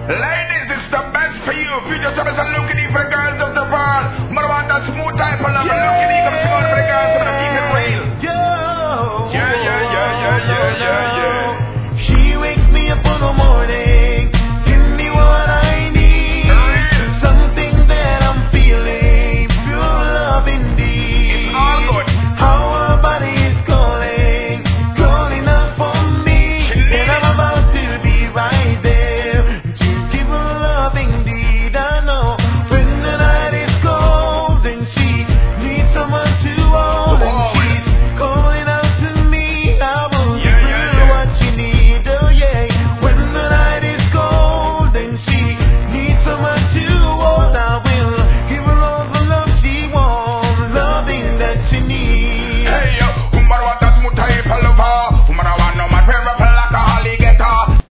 Ladies, it's the best for you. Future service and looking for girls of the world. But I want that smooth type of love.